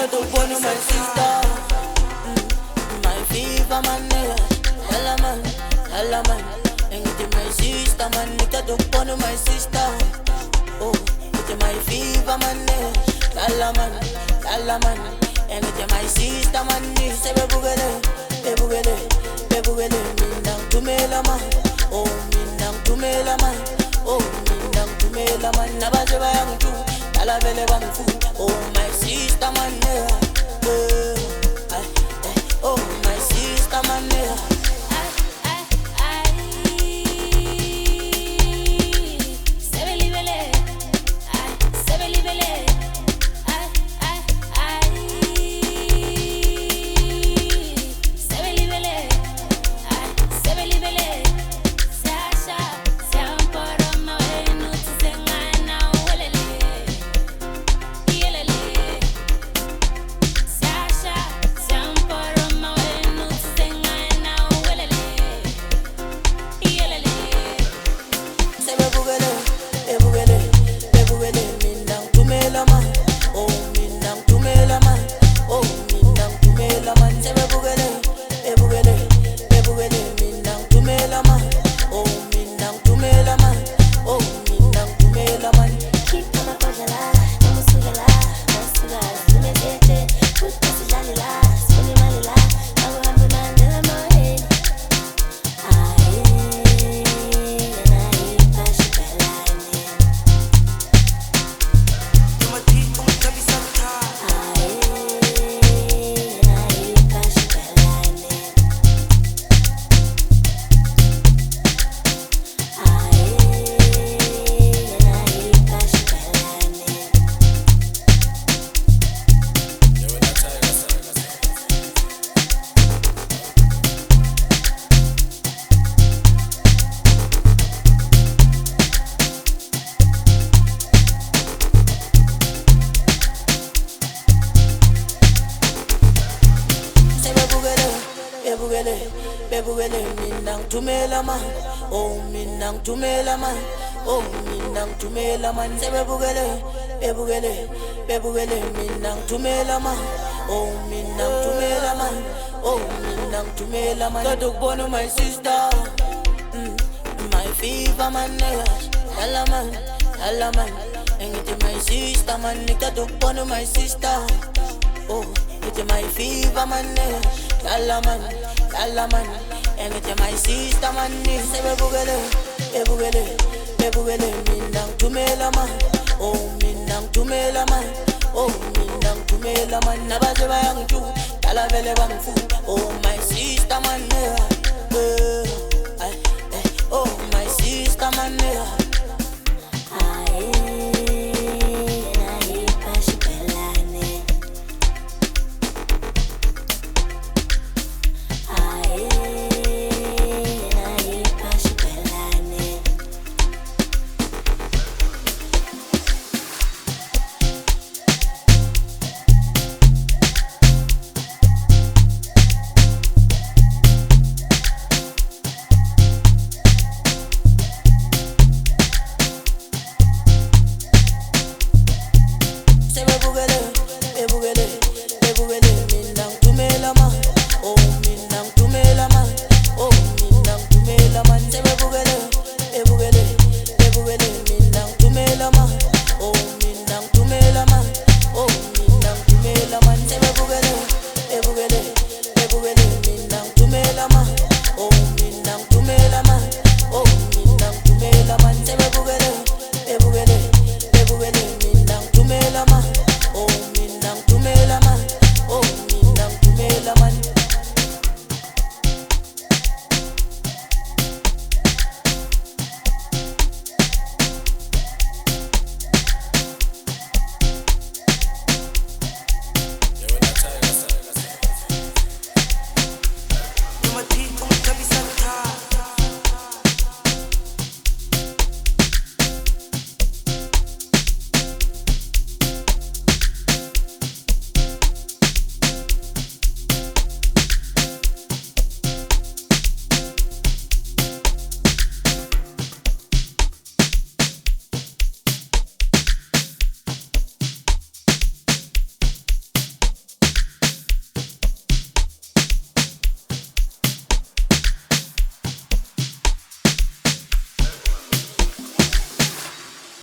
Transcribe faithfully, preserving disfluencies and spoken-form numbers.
to one of my sister. Mm, my fever man, hella man, hella man. And it's my sister man, it's to one of my sister. Oh, it's my fever man, hella man, hella man. And it's my sister man, say be bugele, be bugele, be bugele. Minang tumela man, oh minang tumela man, oh minang tumela man. Nabaje bayang tu, ala bele bang fu. Oh my sister man, yeah, uh, oh my sister man, yeah. Bebugele minang tumela man, oh minang tumela man, oh minang tumela man. Say bebugele, bebugele, bebugele minang tumela man, oh minang tumela man, oh minang tumela man. Got to born of my sister, mm, my fever man, hella man, hella man. And it's my sister man, got to born of my sister, oh it's my fever man, hella man. Alaman, and it's my sister man. Say be bugele, be bugele, be bugele. Minang tumela man, oh minang tumela man, oh minang tumela man. Nabaje bayang tu, ala vele bang fu. Oh my sister man, yeah, uh, uh, oh my sister man, yeah.